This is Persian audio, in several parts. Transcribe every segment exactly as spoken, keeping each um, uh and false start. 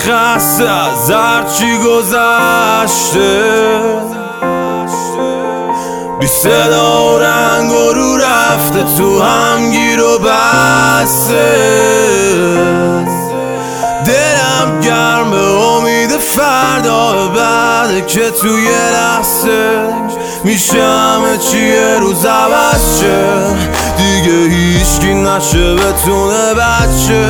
خسته از هرچی گذشته، بی صدا و رنگ و رو رفته تو هم گیر و بسته. دلم گرم به امید فردا بعد که توی لحظه میشه همه چی یه روز عوض شه، دیگه هیچکی نشه بتونه بچه.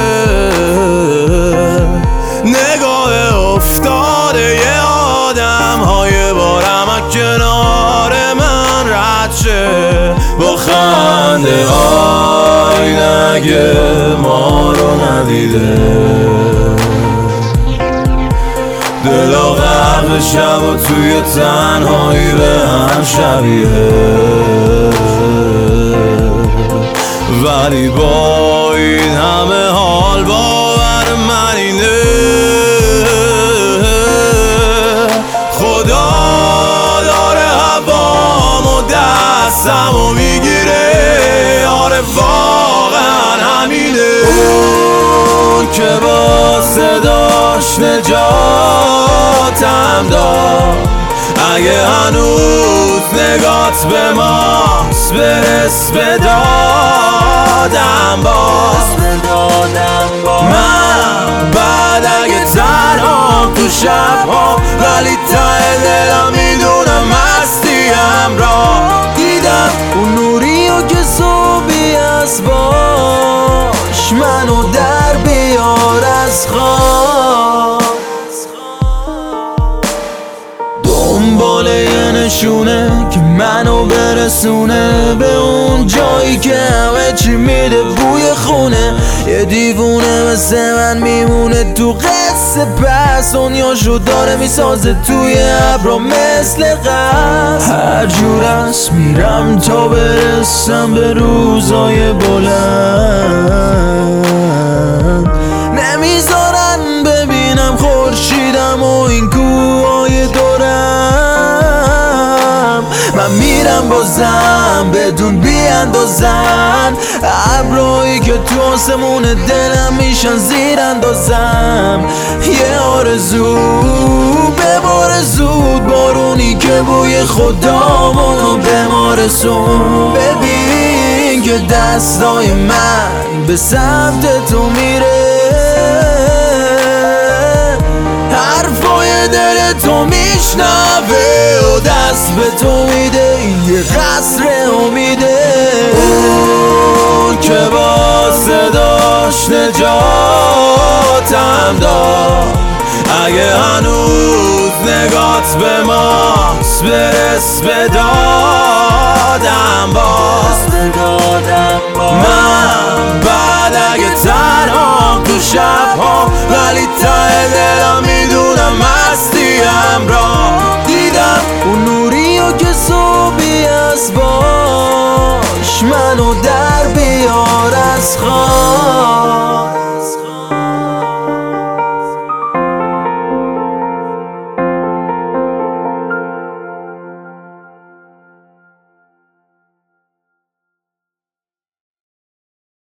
نگاه افتاده یه آدم های بارم از کنار من رد شه، با خنده های نگه ما رو ندیده. دلا غرق شب و توی تنهایی به هم شبیه، ولی با این همه حال باور من اینه خدا داره هوامو دستمو میگیره. آره واقعا همینه، اون که با صداش نجاتم داد. اگه هنوز نگات به ماست برس به دادم باز. من بعد اگه تنهام تو شبها، ولی ته دلم میدونم هستیم را دیدم. اون نوریو که صبحی از باش منو در بیار از خواب، دنبال یه نشونه که منو برسونه به اون جایی که همه چی میده بوی خونه. یه دیوونه مثل من میمونه تو قصه، پس دنیاشو داره میسازه توی ابرا مثل قصد. هر جور است میرم تا برسم به روزای بلند، نمیذارن ببینم خورشیدم و این کوههای دورم. من میرم بازم بدون بیاندازن، ابرایی که تو آسمون دلم میشن زیر اندازم. یه آرزو بباره زود، بارونی که بوی خدامونو به ما رسون. ببین که دستای من به سمت تو میره، حرفای دل تو میشنوه و دست به تو میده یه قصر امیده. اون که با صداش نجاتم داد. اگه هنوز نگات به ماست برس به دادم باز. من بعد اگه تنهام تو شبها، ولی ته دلم میدونم هستیم را دیدم. اون نوریو که صبحی از باش منو در بیار از خواب.